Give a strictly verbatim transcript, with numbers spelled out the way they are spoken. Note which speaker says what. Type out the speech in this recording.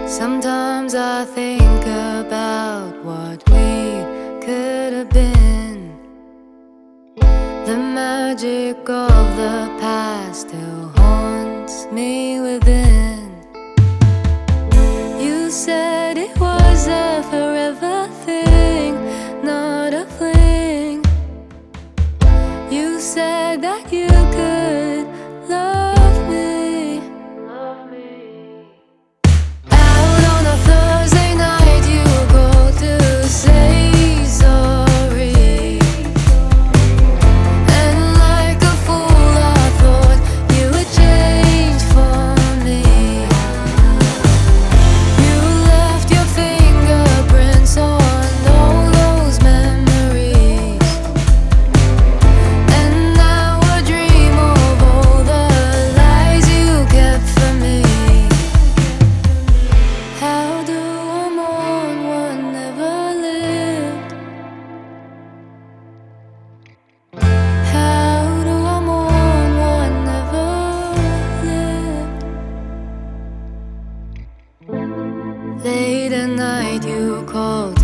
Speaker 1: Sometimes I think about what we could have been. The magic of the past still haunts me within. You said it was a forever thing, not a fling. You said that you could love me. Love me. Out on a Thursday night, you called to say sorry. And like a fool, I thought you would change for me. You left your fingerprints on all those memories, and now I dream of all the lies you kept from me. How do I mourn what never lived? How do I mourn what never lived? Late at night you called